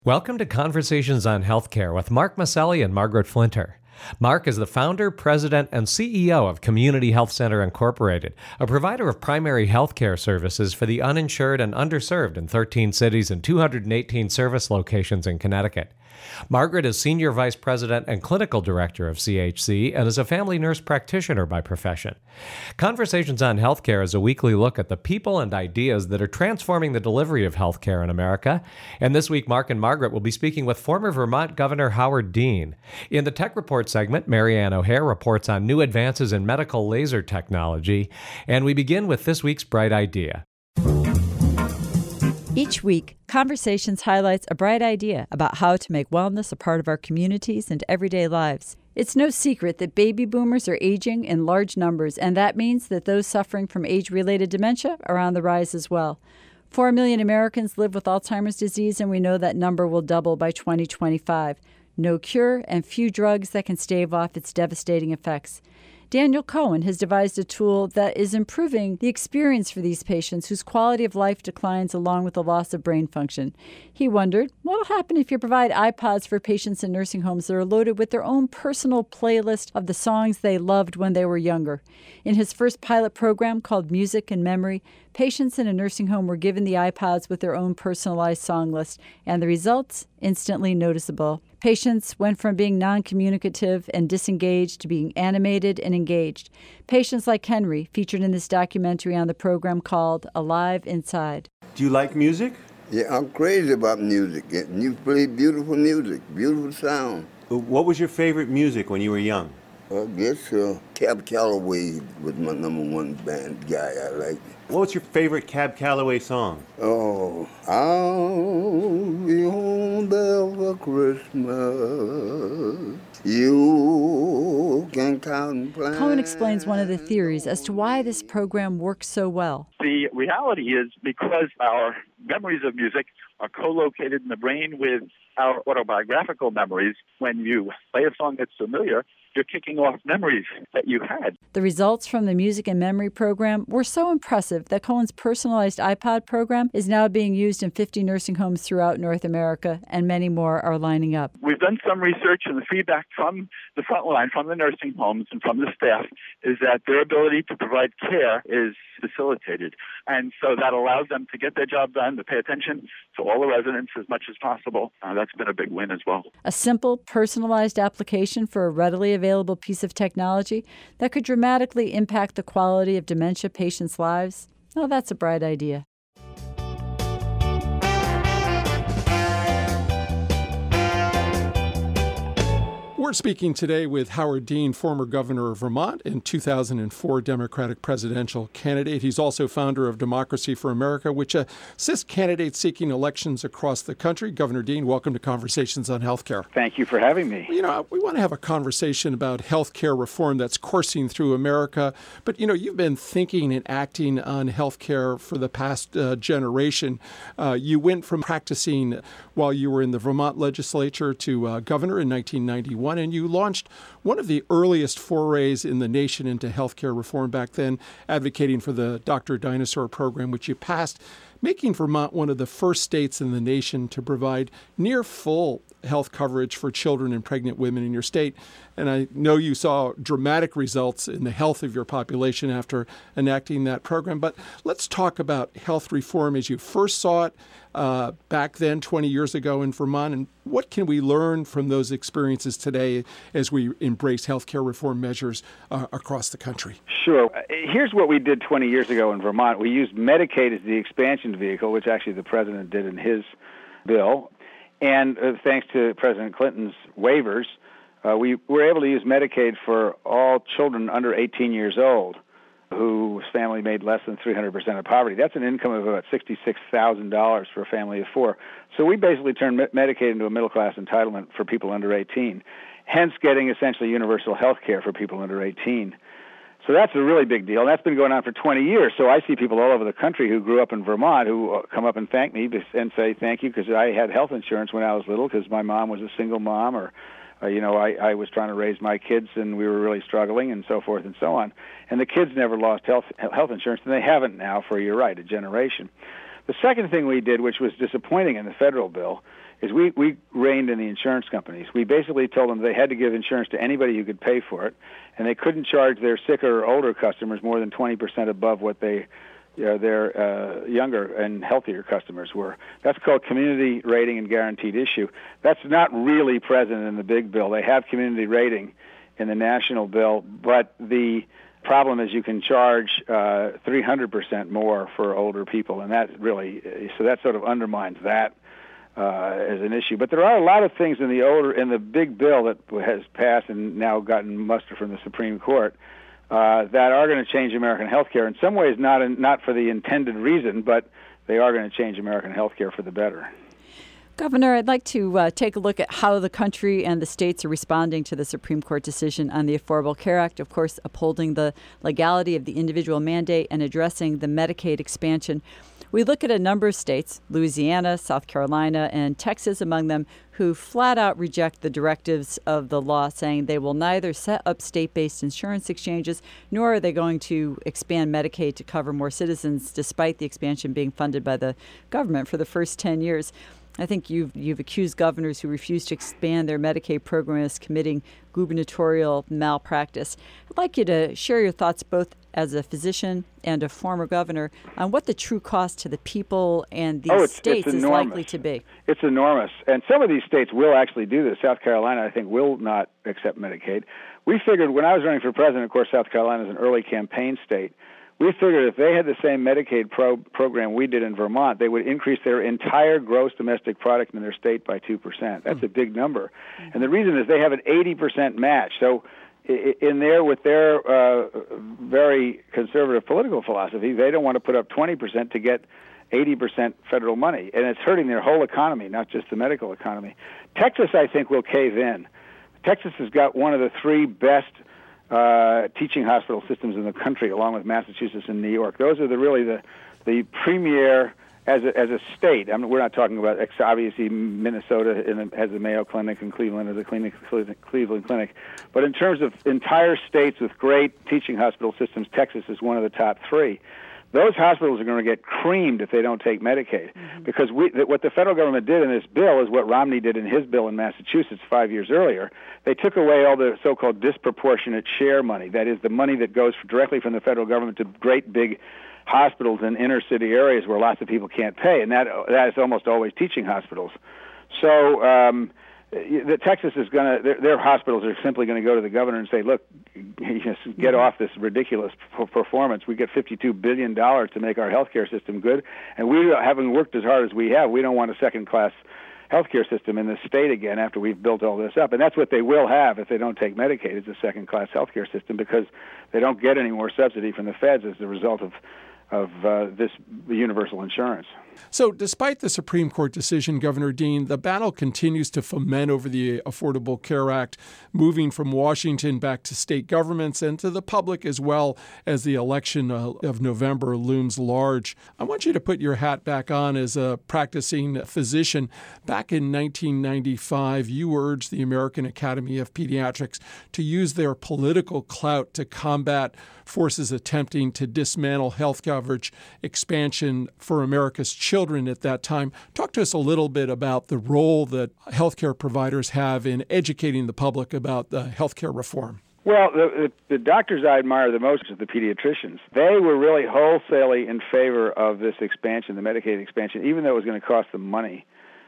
Welcome to Conversations on Healthcare with Mark Maselli and Margaret Flinter. Mark is the founder, president, and CEO of Community Health Center Incorporated, a provider of primary health care services for the uninsured and underserved in 13 cities and 218 service locations in Connecticut. Margaret is Senior Vice President and Clinical Director of CHC and is a family nurse practitioner by profession. Conversations on Healthcare is a weekly look at the people and ideas that are transforming the delivery of healthcare in America. And this week, Mark and Margaret will be speaking with former Vermont Governor Howard Dean. In the Tech Report segment, Marianne O'Hare reports on new advances in medical laser technology. And we begin with this week's Bright Idea. Each week, Conversations highlights a bright idea about how to make wellness a part of our communities and everyday lives. It's no secret that baby boomers are aging in large numbers, and that means that those suffering from age-related dementia are on the rise as well. 4 million Americans live with Alzheimer's disease, and we know that number will double by 2025. No cure and few drugs that can stave off its devastating effects. Daniel Cohen has devised a tool that is improving the experience for these patients whose quality of life declines along with the loss of brain function. He wondered, what will happen if you provide iPods for patients in nursing homes that are loaded with their own personal playlist of the songs they loved when they were younger? In his first pilot program called Music and Memory, patients in a nursing home were given the iPods with their own personalized song list, and the results instantly noticeable. Patients went from being non-communicative and disengaged to being animated and engaged. Patients like Henry, featured in this documentary on the program called Alive Inside. Do you like music? Yeah, I'm crazy about music. You play beautiful music, beautiful sound. What was your favorite music when you were young? I guess Cab Calloway was my number one band guy I liked. What was your favorite Cab Calloway song? Oh, I'll be home there for Christmas. You can count and plan. Cohen explains one of the theories as to why this program works so well. The reality is because our memories of music are co-located in the brain with our autobiographical memories, when you play a song that's familiar, you're kicking off memories that you had. The results from the Music and Memory program were so impressive that Cohen's personalized iPod program is now being used in 50 nursing homes throughout North America, and many more are lining up. We've done some research, and the feedback from the front line, from the nursing homes and from the staff, is that their ability to provide care is facilitated. And so that allows them to get their job done, to pay attention to all the residents as much as possible. That's been a big win as well. A simple, personalized application for a readily available piece of technology that could dramatically impact the quality of dementia patients' lives? Oh, that's a bright idea. We're speaking today with Howard Dean, former governor of Vermont and 2004 Democratic presidential candidate. He's also founder of Democracy for America, which assists candidates seeking elections across the country. Governor Dean, welcome to Conversations on Healthcare. Thank you for having me. We want to have a conversation about healthcare reform that's coursing through America. But, you've been thinking and acting on healthcare for the past generation. You went from practicing while you were in the Vermont legislature to governor in 1991. And you launched one of the earliest forays in the nation into healthcare reform back then, advocating for the Dr. Dinosaur program, which you passed, making Vermont one of the first states in the nation to provide near full health coverage for children and pregnant women in your state. And I know you saw dramatic results in the health of your population after enacting that program. But let's talk about health reform as you first saw it back then, 20 years ago in Vermont, and what can we learn from those experiences today as we embrace healthcare reform measures across the country? Sure. Here's what we did 20 years ago in Vermont. We used Medicaid as the expansion vehicle, which actually the president did in his bill. And thanks to President Clinton's waivers, we were able to use Medicaid for all children under 18 years old whose family made less than 300% of poverty. That's an income of about $66,000 for a family of four. So we basically turned Medicaid into a middle-class entitlement for people under 18, hence getting essentially universal health care for people under 18. So that's a really big deal, and that's been going on for 20 years. So I see people all over the country who grew up in Vermont who come up and thank me and say thank you because I had health insurance when I was little because my mom was a single mom, or I was trying to raise my kids and we were really struggling, and so forth and so on. And the kids never lost health insurance, and they haven't now for, you're right, a generation. The second thing we did, which was disappointing in the federal bill, is we reined in the insurance companies. We basically told them they had to give insurance to anybody who could pay for it, and they couldn't charge their sicker or older customers more than 20% above what their younger and healthier customers were. That's called community rating and guaranteed issue. That's not really present in the big bill. They have community rating in the national bill, but the problem is you can charge 300% more for older people, and that sort of undermines that as an issue. But there are a lot of things in the big bill that has passed and now gotten muster from the Supreme Court that are going to change American healthcare. In some ways, not for the intended reason, but they are going to change American healthcare for the better. Governor, I'd like to take a look at how the country and the states are responding to the Supreme Court decision on the Affordable Care Act, of course, upholding the legality of the individual mandate and addressing the Medicaid expansion. We look at a number of states, Louisiana, South Carolina, and Texas among them, who flat out reject the directives of the law, saying they will neither set up state-based insurance exchanges, nor are they going to expand Medicaid to cover more citizens, despite the expansion being funded by the government for the first 10 years. I think you've accused governors who refuse to expand their Medicaid program as committing gubernatorial malpractice. I'd like you to share your thoughts both as a physician and a former governor on what the true cost to the people and these states is likely to be. It's enormous. And some of these states will actually do this. South Carolina, I think, will not accept Medicaid. We figured when I was running for president, of course, South Carolina is an early campaign state. We figured if they had the same Medicaid program we did in Vermont, they would increase their entire gross domestic product in their state by 2%. That's a big number. And the reason is they have an 80% match. So in there with their very conservative political philosophy, they don't want to put up 20% to get 80% federal money. And it's hurting their whole economy, not just the medical economy. Texas, I think, will cave in. Texas has got one of the three best teaching hospital systems in the country, along with Massachusetts and New York. Those are really the premier as a state. I mean, we're not talking about obviously Minnesota has the Mayo Clinic and Cleveland has the Cleveland Clinic, but in terms of entire states with great teaching hospital systems, Texas is one of the top three. Those hospitals are going to get creamed if they don't take Medicaid, because what the federal government did in this bill is what Romney did in his bill in Massachusetts 5 years earlier. They took away all the so-called disproportionate share money, that is the money that goes directly from the federal government to great big hospitals in inner city areas where lots of people can't pay, and that is almost always teaching hospitals. So the Texas is going to, their hospitals are simply going to go to the governor and say, look, get off this ridiculous performance. We get $52 billion to make our healthcare system good, and we haven't worked as hard as we have. We don't want a second-class healthcare system in this state again after we've built all this up. And that's what they will have if they don't take Medicaid, is a second-class healthcare system, because they don't get any more subsidy from the feds as a result of this universal insurance. So despite the Supreme Court decision, Governor Dean, the battle continues to foment over the Affordable Care Act, moving from Washington back to state governments and to the public, as well as the election of November looms large. I want you to put your hat back on as a practicing physician. Back in 1995, you urged the American Academy of Pediatrics to use their political clout to combat forces attempting to dismantle health coverage expansion for America's children at that time. Talk to us a little bit about the role that healthcare providers have in educating the public about the healthcare reform. Well, the doctors I admire the most are the pediatricians. They were really wholesalely in favor of this expansion, the Medicaid expansion, even though it was going to cost them money.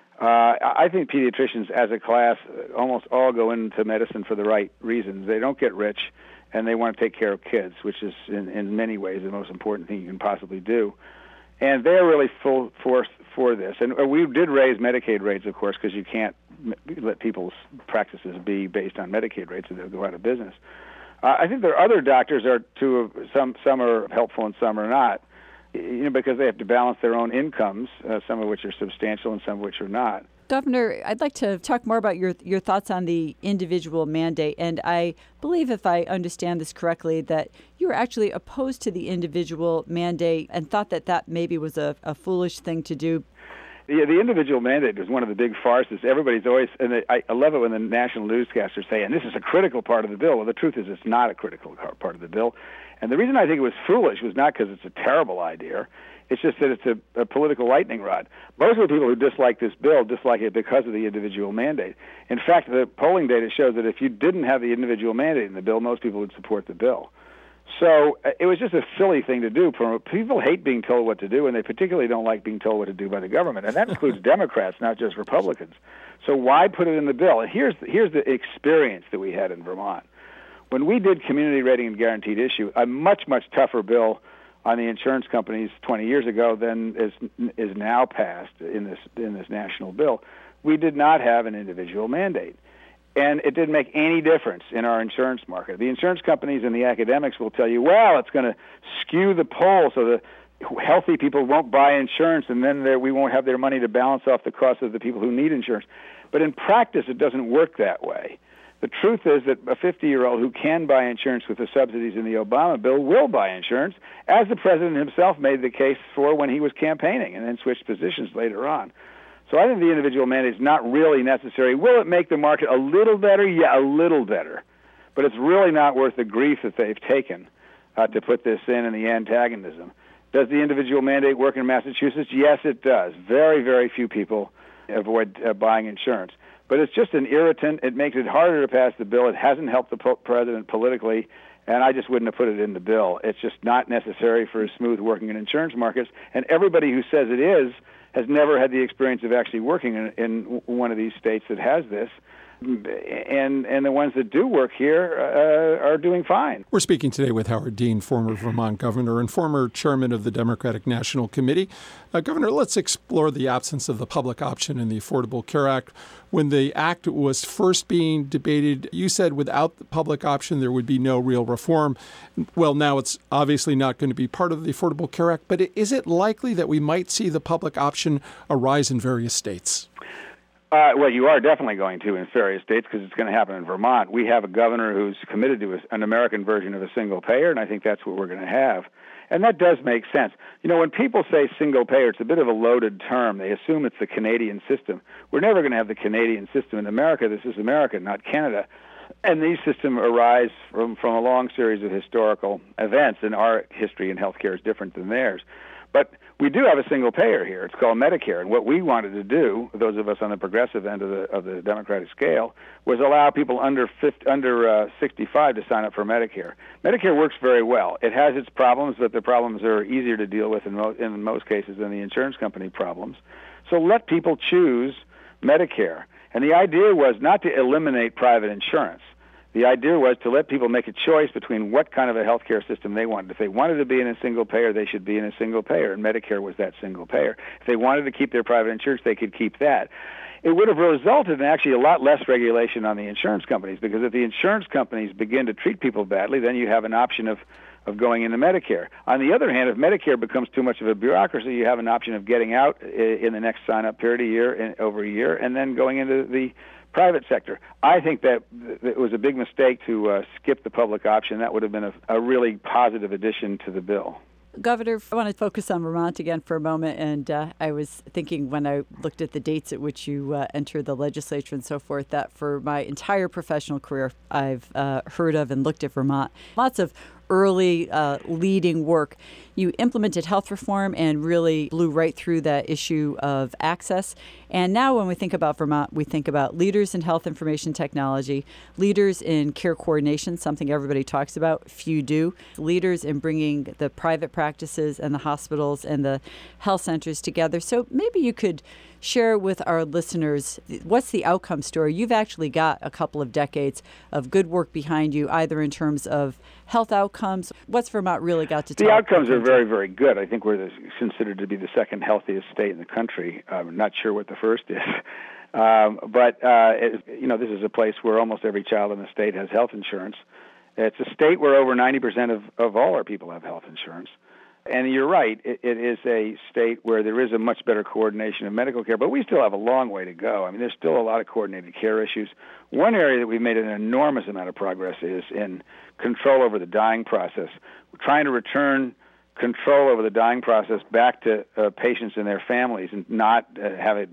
I think pediatricians as a class almost all go into medicine for the right reasons. They don't get rich, and they want to take care of kids, which is in many ways the most important thing you can possibly do. And they're really full force for this. And we did raise Medicaid rates, of course, because you can't let people's practices be based on Medicaid rates, or they'll go out of business. I think there are other doctors some are helpful and some are not, because they have to balance their own incomes, some of which are substantial and some of which are not. Governor, I'd like to talk more about your thoughts on the individual mandate. And I believe, if I understand this correctly, that you were actually opposed to the individual mandate and thought that maybe was a foolish thing to do. Yeah, the individual mandate is one of the big farces. Everybody's always, and I love it when the national newscasters say, and this is a critical part of the bill. Well, the truth is it's not a critical part of the bill. And the reason I think it was foolish was not because it's a terrible idea. It's just that it's a political lightning rod. Most of the people who dislike this bill dislike it because of the individual mandate. In fact, the polling data shows that if you didn't have the individual mandate in the bill, most people would support the bill. So it was just a silly thing to do. People hate being told what to do, and they particularly don't like being told what to do by the government, and that includes Democrats, not just Republicans. So why put it in the bill? And here's the experience that we had in Vermont. When we did community rating and guaranteed issue, a much, much tougher bill on the insurance companies 20 years ago than is now passed in this national bill, we did not have an individual mandate. And it didn't make any difference in our insurance market. The insurance companies and the academics will tell you, well, it's going to skew the poll so the healthy people won't buy insurance, and then we won't have their money to balance off the cost of the people who need insurance. But in practice, it doesn't work that way. The truth is that a 50-year-old who can buy insurance with the subsidies in the Obama bill will buy insurance, as the president himself made the case for when he was campaigning and then switched positions later on. So I think the individual mandate is not really necessary. Will it make the market a little better? Yeah, a little better. But it's really not worth the grief that they've taken to put this in and the antagonism. Does the individual mandate work in Massachusetts? Yes, it does. Very, very few people avoid buying insurance. But it's just an irritant. It makes it harder to pass the bill. It hasn't helped the president politically, and I just wouldn't have put it in the bill. It's just not necessary for smooth working in insurance markets. And everybody who says it is has never had the experience of actually working in one of these states that has this. And the ones that do work here are doing fine. We're speaking today with Howard Dean, former Vermont governor and former chairman of the Democratic National Committee. Governor, let's explore the absence of the public option in the Affordable Care Act. When the act was first being debated, you said without the public option there would be no real reform. Well, now it's obviously not going to be part of the Affordable Care Act, but is it likely that we might see the public option arise in various states? Well, you are definitely going to in various states because it's going to happen in Vermont. We have a governor who's committed to an American version of a single payer, and I think that's what we're going to have. And that does make sense. You know, when people say single payer, it's a bit of a loaded term. They assume it's the Canadian system. We're never going to have the Canadian system in America. This is America, not Canada. And these systems arise from a long series of historical events, and our history in healthcare is different than theirs. But we do have a single payer here. It's called Medicare. And what we wanted to do, those of us on the progressive end of the Democratic scale, was allow people under 65 to sign up for Medicare. Medicare works very well. It has its problems, but the problems are easier to deal with in most cases than the insurance company problems. So let people choose Medicare. And the idea was not to eliminate private insurance. The idea was to let people make a choice between what kind of a healthcare system they wanted. If they wanted to be in a single payer, they should be in a single payer, and Medicare was that single payer. If they wanted to keep their private insurance, they could keep that. It would have resulted in actually a lot less regulation on the insurance companies, because if the insurance companies begin to treat people badly, then you have an option of going into Medicare. On the other hand, if Medicare becomes too much of a bureaucracy, you have an option of getting out in the next sign-up period, over a year, and then going into the private sector. I think that it was a big mistake to skip the public option. That would have been a really positive addition to the bill. Governor, I want to focus on Vermont again for a moment. And I was thinking when I looked at the dates at which you entered the legislature and so forth, that for my entire professional career, I've heard of and looked at Vermont. Lots of early leading work. You implemented health reform and really blew right through that issue of access. And now when we think about Vermont, we think about leaders in health information technology, leaders in care coordination, something everybody talks about, few do, leaders in bringing the private practices and the hospitals and the health centers together. So maybe you could share with our listeners, what's the outcome story? You've actually got a couple of decades of good work behind you, either in terms of health outcomes. What's Vermont really got to tell? The outcomes are very, very good. I think we're considered to be the second healthiest state in the country. I'm not sure what the first is. But this is a place where almost every child in the state has health insurance. It's a state where over 90% of all our people have health insurance. And you're right, it is a state where there is a much better coordination of medical care, but we still have a long way to go. I mean, there's still a lot of coordinated care issues. One area that we've made an enormous amount of progress is in control over the dying process. We're trying to return control over the dying process back to patients and their families and not have it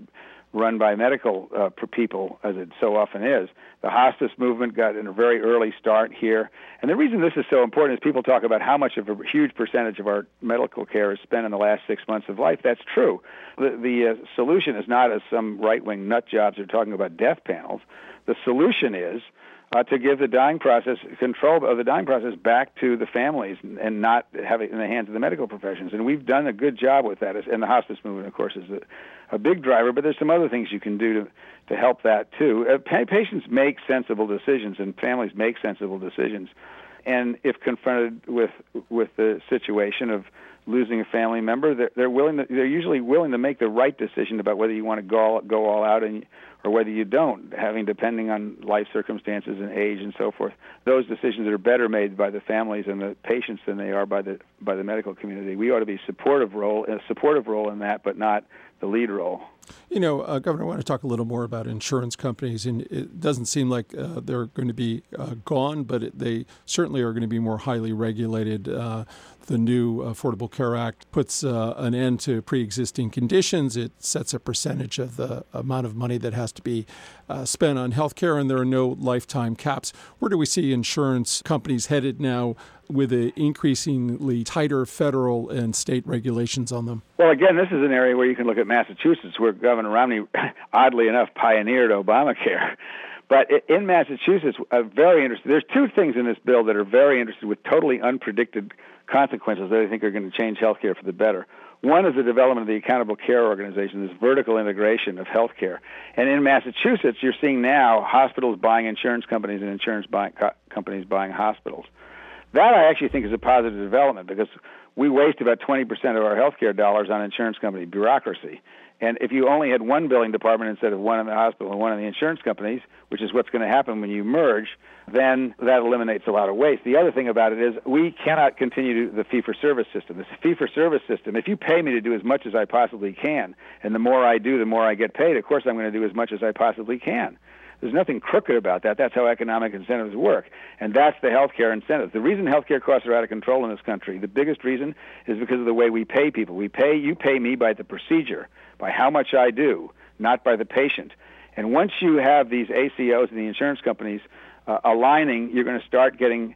run by medical people, as it so often is. The hospice movement got in a very early start here. And the reason this is so important is people talk about how much of a huge percentage of our medical care is spent in the last 6 months of life. That's true. The solution is not, as some right-wing nut jobs are talking about, death panels. The solution is to give the dying process, control of the dying process, back to the families and not have it in the hands of the medical professions. And we've done a good job with that. And the hospice movement, of course, is a big driver, but there's some other things you can do to help that, too. Patients make sensible decisions, and families make sensible decisions. And if confronted with the situation of losing a family member, they're usually willing to make the right decision about whether you want to go all out or whether you don't, depending on life circumstances and age and so forth. Those decisions are better made by the families and the patients than they are by the medical community. We ought to be a supportive role in that, but not the lead role. Governor, I want to talk a little more about insurance companies, and it doesn't seem like they're going to be gone, but they certainly are going to be more highly regulated. The new Affordable Care Act puts an end to pre-existing conditions. It sets a percentage of the amount of money that has to be spent on health care, and there are no lifetime caps. Where do we see insurance companies headed now with increasingly tighter federal and state regulations on them? Well, again, this is an area where you can look at Massachusetts, where Governor Romney, oddly enough, pioneered Obamacare. But in Massachusetts, there's two things in this bill that are very interesting with totally unpredicted consequences that I think are going to change healthcare for the better. One is the development of the Accountable Care Organization, this vertical integration of healthcare. And in Massachusetts, you're seeing now hospitals buying insurance companies and insurance companies buying hospitals. That I actually think is a positive development because we waste about 20% of our healthcare dollars on insurance company bureaucracy. And if you only had one billing department instead of one in the hospital and one in the insurance companies, which is what's going to happen when you merge, then that eliminates a lot of waste. The other thing about it is we cannot continue the fee-for-service system. This fee-for-service system, if you pay me to do as much as I possibly can, and the more I do, the more I get paid, of course I'm going to do as much as I possibly can. There's nothing crooked about that. That's how economic incentives work. And that's the healthcare incentives. The reason healthcare costs are out of control in this country, the biggest reason, is because of the way we pay people. You pay me by the procedure, by how much I do, not by the patient. And once you have these ACOs and the insurance companies aligning, you're going to start getting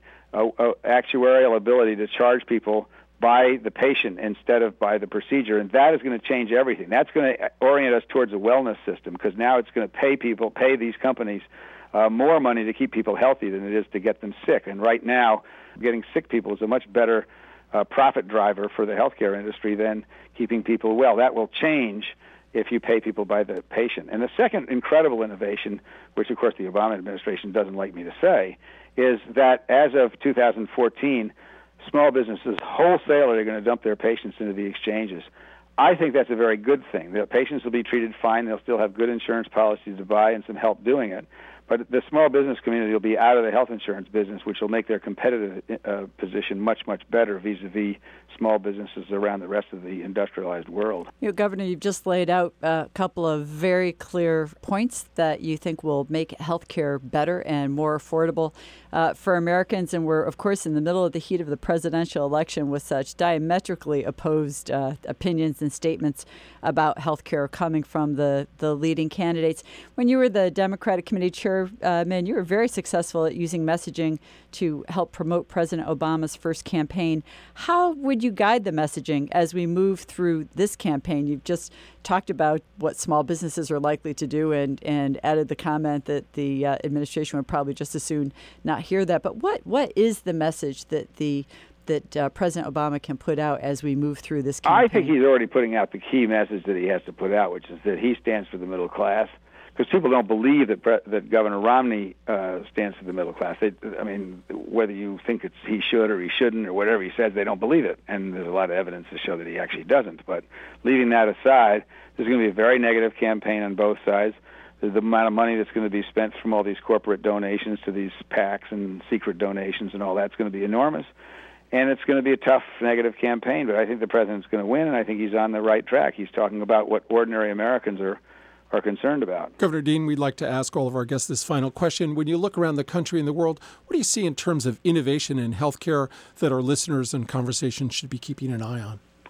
actuarial ability to charge people by the patient instead of by the procedure, and that is going to change everything. That's going to orient us towards a wellness system because now it's going to pay these companies more money to keep people healthy than it is to get them sick. And right now, getting sick people is a much better profit driver for the healthcare industry than keeping people well. That will change if you pay people by the patient. And the second incredible innovation, which of course the Obama administration doesn't like me to say, is that as of 2014, small businesses wholesalely are going to dump their patients into the exchanges. I think that's a very good thing. The patients will be treated fine. They'll still have good insurance policies to buy and some help doing it. But the small business community will be out of the health insurance business, which will make their competitive position much, much better vis-a-vis small businesses around the rest of the industrialized world. Governor, you've just laid out a couple of very clear points that you think will make health care better and more affordable for Americans. And we're, of course, in the middle of the heat of the presidential election with such diametrically opposed opinions and statements about health care coming from the leading candidates. When you were the Democratic Committee Chairman, you were very successful at using messaging to help promote President Obama's first campaign. How would you guide the messaging as we move through this campaign? You've just talked about what small businesses are likely to do and added the comment that the administration would probably just as soon not hear that. But what is the message that President Obama can put out as we move through this campaign? I think he's already putting out the key message that he has to put out, which is that he stands for the middle class. Because people don't believe that Governor Romney stands for the middle class. Whether you think he should or he shouldn't or whatever he says, they don't believe it. And there's a lot of evidence to show that he actually doesn't. But leaving that aside, there's going to be a very negative campaign on both sides. The amount of money that's going to be spent from all these corporate donations to these PACs and secret donations and all that's going to be enormous. And it's going to be a tough, negative campaign. But I think the president's going to win, and I think he's on the right track. He's talking about what ordinary Americans are concerned about. Governor Dean, we'd like to ask all of our guests this final question. When you look around the country and the world, what do you see in terms of innovation in healthcare that our listeners and conversations should be keeping an eye on?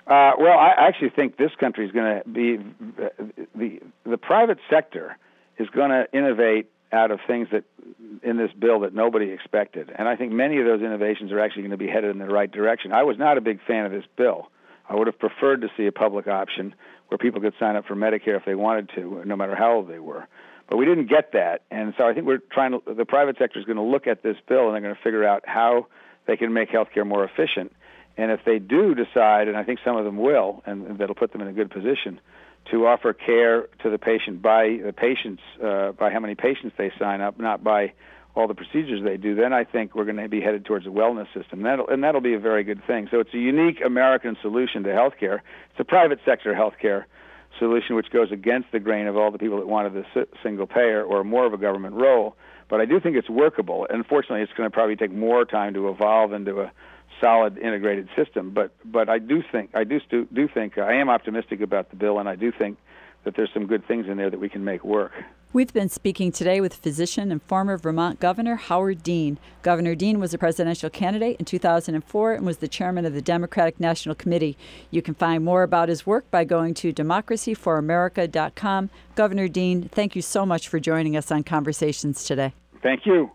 Well, I actually think this country is going to be the private sector is going to innovate out of things that in this bill that nobody expected, and I think many of those innovations are actually going to be headed in the right direction. I was not a big fan of this bill. I would have preferred to see a public option where people could sign up for Medicare if they wanted to, no matter how old they were. But we didn't get that, and so I think the private sector is going to look at this bill and they're going to figure out how they can make healthcare more efficient. And if they do decide, and I think some of them will, and that'll put them in a good position, to offer care to the patient by how many patients they sign up, not by all the procedures they do, then I think we're going to be headed towards a wellness system. That'll be a very good thing. So it's a unique American solution to healthcare. It's a private sector healthcare solution which goes against the grain of all the people that wanted the single payer or more of a government role. But I do think it's workable. Unfortunately, it's going to probably take more time to evolve into a solid integrated system. But I do think I am optimistic about the bill, and I do think that there's some good things in there that we can make work. We've been speaking today with physician and former Vermont Governor Howard Dean. Governor Dean was a presidential candidate in 2004 and was the chairman of the Democratic National Committee. You can find more about his work by going to democracyforamerica.com. Governor Dean, thank you so much for joining us on Conversations today. Thank you.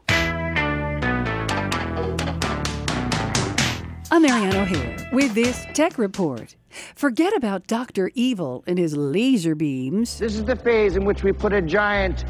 I'm Marianne O'Hare with this Tech Report. Forget about Dr. Evil and his laser beams. This is the phase in which we put a giant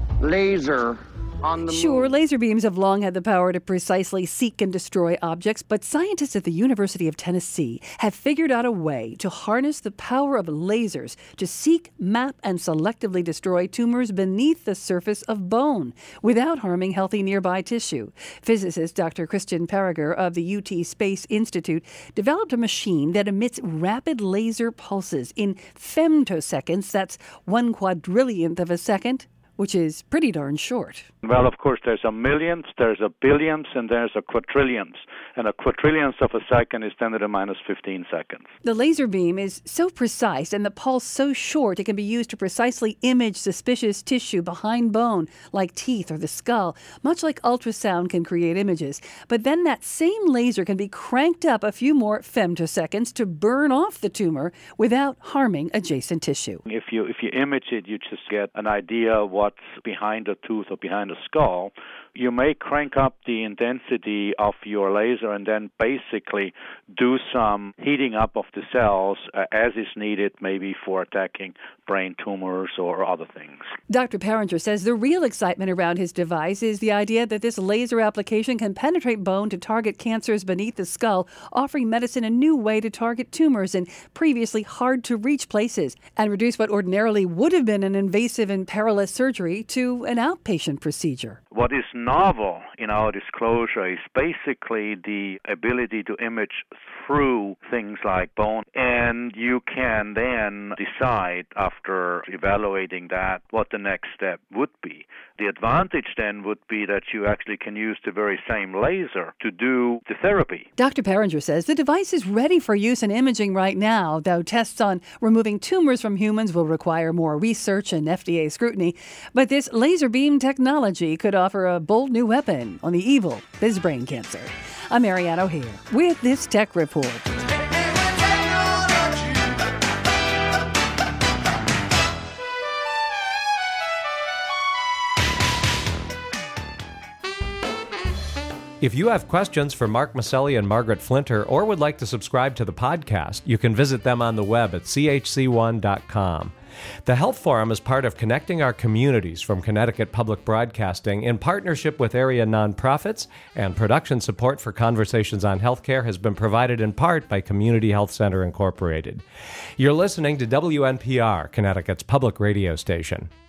laser on the moon. Sure, laser beams have long had the power to precisely seek and destroy objects, but scientists at the University of Tennessee have figured out a way to harness the power of lasers to seek, map, and selectively destroy tumors beneath the surface of bone without harming healthy nearby tissue. Physicist Dr. Christian Perriger of the UT Space Institute developed a machine that emits rapid laser pulses in femtoseconds, that's 1/4,000,000th of a second, which is pretty darn short. Well, of course, there's a millionth, there's a billionth, and there's a quadrillionth. And a quadrillionth of a second is 10 to the minus 15 seconds. The laser beam is so precise and the pulse so short it can be used to precisely image suspicious tissue behind bone, like teeth or the skull, much like ultrasound can create images. But then that same laser can be cranked up a few more femtoseconds to burn off the tumor without harming adjacent tissue. If you image it, you just get an idea of what's behind the tooth or behind the skull. You may crank up the intensity of your laser and then basically do some heating up of the cells as is needed, maybe for attacking brain tumors or other things. Dr. Perringer says the real excitement around his device is the idea that this laser application can penetrate bone to target cancers beneath the skull, offering medicine a new way to target tumors in previously hard-to-reach places and reduce what ordinarily would have been an invasive and perilous surgery to an outpatient procedure. What is novel in our disclosure is basically the ability to image through things like bone, and you can then decide after evaluating that what the next step would be. The advantage then would be that you actually can use the very same laser to do the therapy. Dr. Perringer says the device is ready for use in imaging right now, though tests on removing tumors from humans will require more research and FDA scrutiny. But this laser beam technology could offer a bold new weapon on the evil that is brain cancer. I'm Marianne O'Hare with this Tech Report. If you have questions for Mark Maselli and Margaret Flinter or would like to subscribe to the podcast, you can visit them on the web at chc1.com. The Health Forum is part of Connecting Our Communities from Connecticut Public Broadcasting in partnership with area nonprofits, and production support for Conversations on Healthcare has been provided in part by Community Health Center Incorporated. You're listening to WNPR, Connecticut's public radio station.